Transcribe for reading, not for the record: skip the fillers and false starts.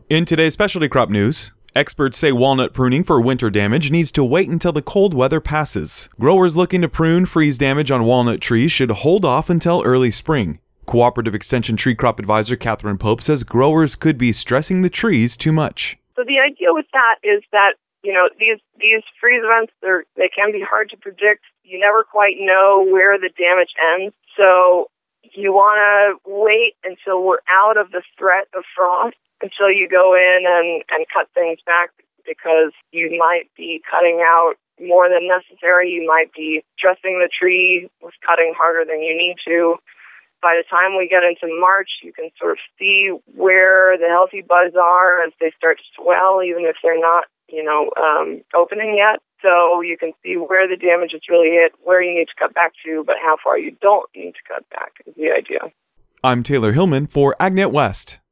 In today's specialty crop news, experts say walnut pruning for winter damage needs to wait until the cold weather passes. Growers looking to prune freeze damage on walnut trees should hold off until early spring. Cooperative Extension Tree Crop Advisor Catherine Pope says growers could be stressing the trees too much. So the idea with that is that, these freeze events, they can be hard to predict. You never quite know where the damage ends. So you want to wait until we're out of the threat of frost, until you go in and cut things back, because you might be cutting out more than necessary. You might be stressing the tree with cutting harder than you need to. By the time we get into March, you can sort of see where the healthy buds are as they start to swell, even if they're not, opening yet. So you can see where the damage is really hit, where you need to cut back to, but how far you don't need to cut back is the idea. I'm Taylor Hillman for AgNet West.